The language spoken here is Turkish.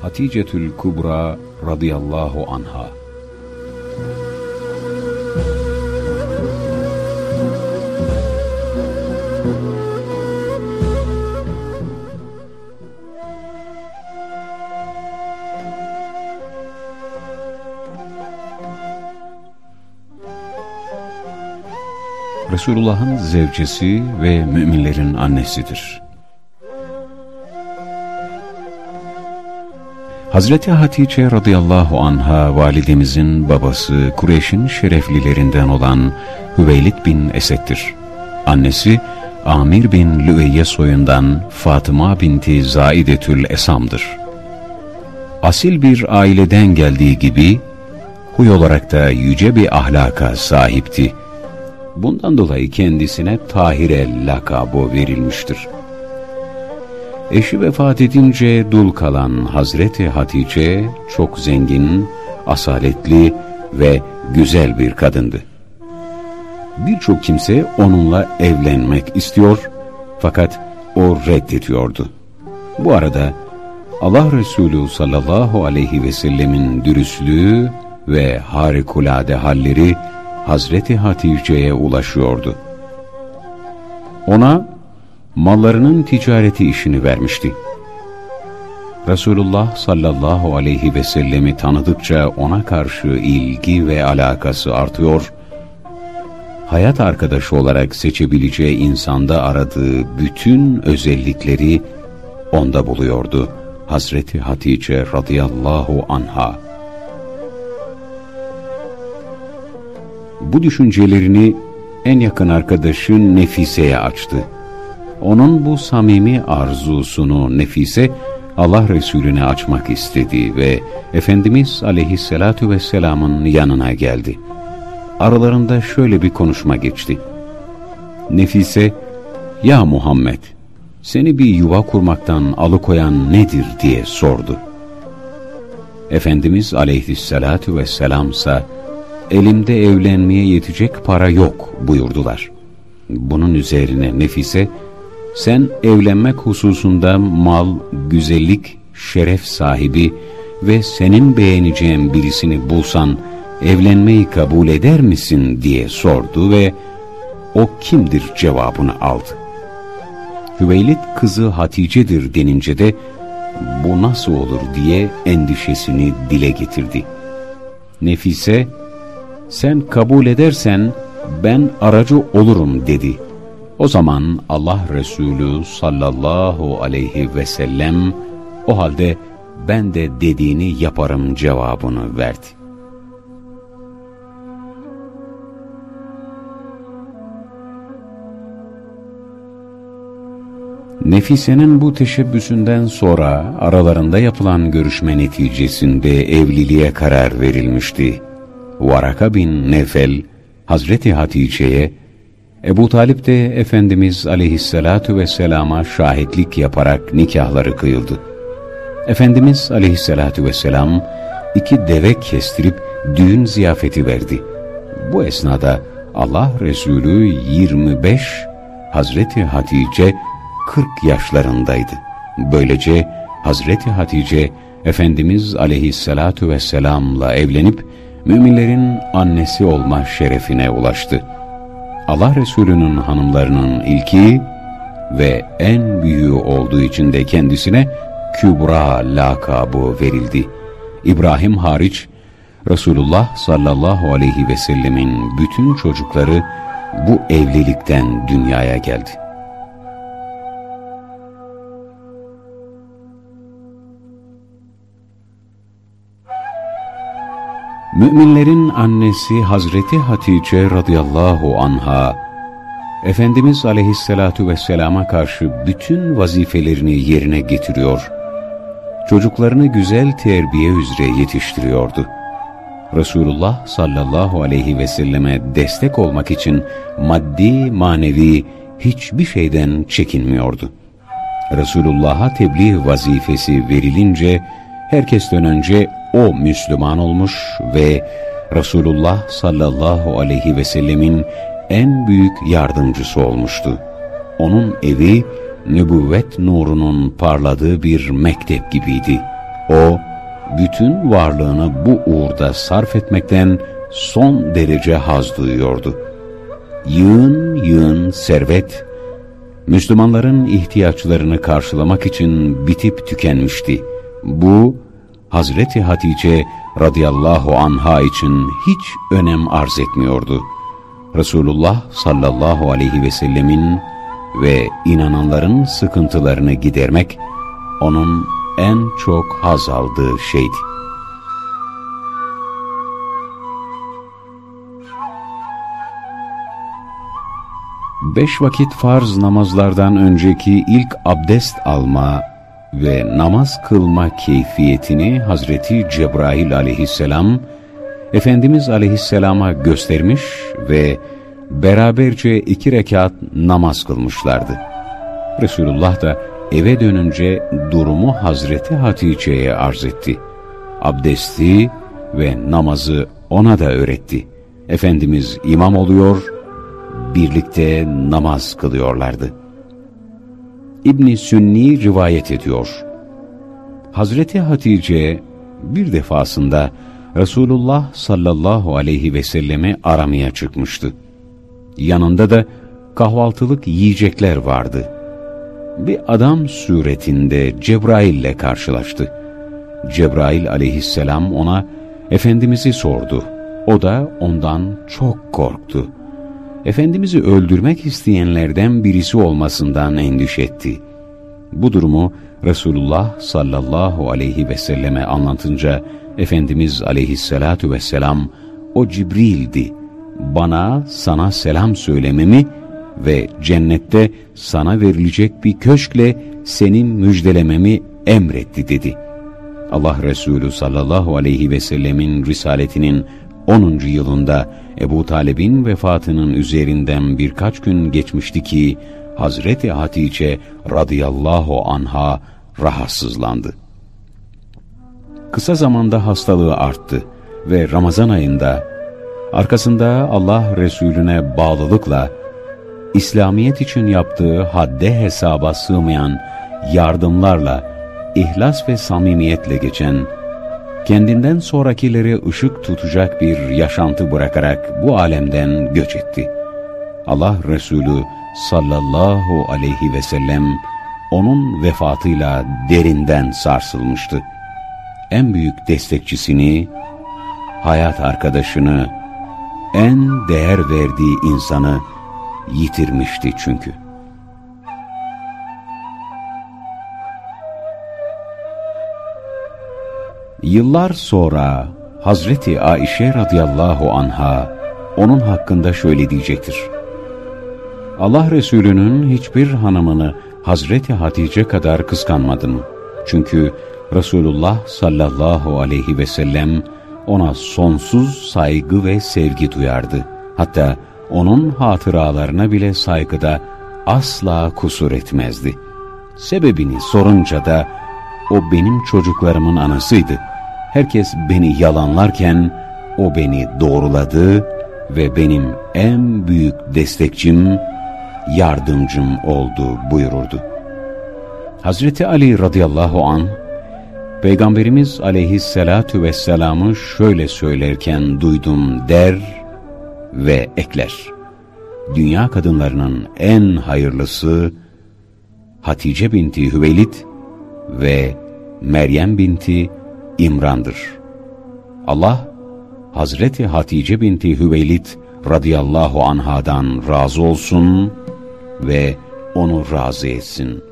Haticetül Kubra radıyallahu anha. Resulullah'ın zevcesi ve müminlerin annesidir. Hazreti Hatice radıyallahu anha validemizin babası Kureyş'in şereflilerinden olan Hüveylid bin Esed'dir. Annesi Amir bin Lüeyye soyundan Fatıma binti Zaidetül Esam'dır. Asil bir aileden geldiği gibi huy olarak da yüce bir ahlaka sahipti. Bundan dolayı kendisine Tahire lakabı verilmiştir. Eşi vefat edince dul kalan Hazreti Hatice çok zengin, asaletli ve güzel bir kadındı. Birçok kimse onunla evlenmek istiyor fakat o reddediyordu. Bu arada Allah Resulü sallallahu aleyhi ve sellemin dürüstlüğü ve harikulade halleri Hazreti Hatice'ye ulaşıyordu. Ona mallarının ticareti işini vermişti. Resulullah sallallahu aleyhi ve sellemi tanıdıkça ona karşı ilgi ve alakası artıyor, hayat arkadaşı olarak seçebileceği insanda aradığı bütün özellikleri onda buluyordu Hazreti Hatice radıyallahu anha. Bu düşüncelerini en yakın arkadaşı Nefise'ye açtı. Onun bu samimi arzusunu Nefise Allah Resulüne açmak istedi ve Efendimiz aleyhissalatu vesselamın yanına geldi. Aralarında şöyle bir konuşma geçti. Nefise, "Ya Muhammed, seni bir yuva kurmaktan alıkoyan nedir?" diye sordu. Efendimiz aleyhissalatu vesselamsa, "Elimde evlenmeye yetecek para yok" buyurdular. Bunun üzerine Nefise, "Sen evlenmek hususunda mal, güzellik, şeref sahibi ve senin beğeneceğin birisini bulsan evlenmeyi kabul eder misin?" diye sordu ve "O kimdir?" cevabını aldı. Hüveylid kızı Hatice'dir denince de "Bu nasıl olur?" diye endişesini dile getirdi. Nefise, "Sen kabul edersen ben aracı olurum" dedi. O zaman Allah Resulü sallallahu aleyhi ve sellem, "O halde ben de dediğini yaparım" cevabını verdi. Nefise'nin bu teşebbüsünden sonra aralarında yapılan görüşme neticesinde evliliğe karar verilmişti. Varaka bin Nefel, Hazreti Hatice'ye, Ebu Talip de Efendimiz aleyhissalatu vesselama şahitlik yaparak nikahları kıyıldı. Efendimiz aleyhissalatu vesselam 2 deve kestirip düğün ziyafeti verdi. Bu esnada Allah Resulü 25, Hazreti Hatice 40 yaşlarındaydı. Böylece Hazreti Hatice Efendimiz aleyhissalatu vesselamla evlenip müminlerin annesi olma şerefine ulaştı. Allah Resulü'nün hanımlarının ilki ve en büyüğü olduğu için de kendisine Kübra lakabı verildi. İbrahim hariç Resulullah sallallahu aleyhi ve sellemin bütün çocukları bu evlilikten dünyaya geldi. Müminlerin annesi Hazreti Hatice radıyallahu anha, Efendimiz aleyhissalatu vesselama karşı bütün vazifelerini yerine getiriyor, çocuklarını güzel terbiye üzere yetiştiriyordu. Resulullah sallallahu aleyhi ve selleme destek olmak için maddi manevi hiçbir şeyden çekinmiyordu. Resulullah'a tebliğ vazifesi verilince herkesten önce o Müslüman olmuş ve Resulullah sallallahu aleyhi ve sellemin en büyük yardımcısı olmuştu. Onun evi nübüvvet nurunun parladığı bir mektep gibiydi. O, bütün varlığını bu uğurda sarf etmekten son derece haz duyuyordu. Yığın yığın servet, Müslümanların ihtiyaçlarını karşılamak için bitip tükenmişti. Bu, Hazreti Hatice radıyallahu anha için hiç önem arz etmiyordu. Resulullah sallallahu aleyhi ve sellemin ve inananların sıkıntılarını gidermek, onun en çok haz aldığı şeydi. Beş vakit farz namazlardan önceki ilk abdest alma ve namaz kılma keyfiyetini Hazreti Cebrail aleyhisselam, Efendimiz aleyhisselama göstermiş ve beraberce 2 rekat namaz kılmışlardı. Resulullah da eve dönünce durumu Hazreti Hatice'ye arz etti. Abdesti ve namazı ona da öğretti. Efendimiz imam oluyor, birlikte namaz kılıyorlardı. İbn-i Sünni rivayet ediyor. Hazreti Hatice bir defasında Resulullah sallallahu aleyhi ve sellemi aramaya çıkmıştı. Yanında da kahvaltılık yiyecekler vardı. Bir adam suretinde Cebrail ile karşılaştı. Cebrail aleyhisselam ona Efendimiz'i sordu. O da ondan çok korktu. Efendimiz'i öldürmek isteyenlerden birisi olmasından endişe etti. Bu durumu Resulullah sallallahu aleyhi ve selleme anlatınca Efendimiz aleyhissalatu vesselam, o Cibril'di, bana sana selam söylememi ve cennette sana verilecek bir köşkle seni müjdelememi emretti dedi. Allah Resulü sallallahu aleyhi ve sellemin risaletinin 10. yılında Ebu Talib'in vefatının üzerinden birkaç gün geçmişti ki Hazreti Hatice radıyallahu anha rahatsızlandı. Kısa zamanda hastalığı arttı ve Ramazan ayında arkasında Allah Resulüne bağlılıkla İslamiyet için yaptığı hadde hesaba sığmayan yardımlarla, ihlas ve samimiyetle geçen, kendinden sonrakileri ışık tutacak bir yaşantı bırakarak bu alemden göç etti. Allah Resulü sallallahu aleyhi ve sellem onun vefatıyla derinden sarsılmıştı. En büyük destekçisini, hayat arkadaşını, en değer verdiği insanı yitirmişti çünkü. Yıllar sonra Hazreti Aişe radıyallahu anha onun hakkında şöyle diyecektir. Allah Resulü'nün hiçbir hanımını Hazreti Hatice kadar kıskanmadım. Çünkü Resulullah sallallahu aleyhi ve sellem ona sonsuz saygı ve sevgi duyardı. Hatta onun hatıralarına bile saygıda asla kusur etmezdi. Sebebini sorunca da o benim çocuklarımın anasıydı. Herkes beni yalanlarken o beni doğruladı ve benim en büyük destekçim, yardımcım oldu buyururdu. Hazreti Ali radıyallahu anh, Peygamberimiz aleyhissalatu vesselam'ı şöyle söylerken duydum der ve ekler. Dünya kadınlarının en hayırlısı Hatice binti Hüveylid ve Meryem binti İmran'dır. Allah Hazreti Hatice binti Hüveylid radıyallahu anhadan razı olsun ve onu razı etsin.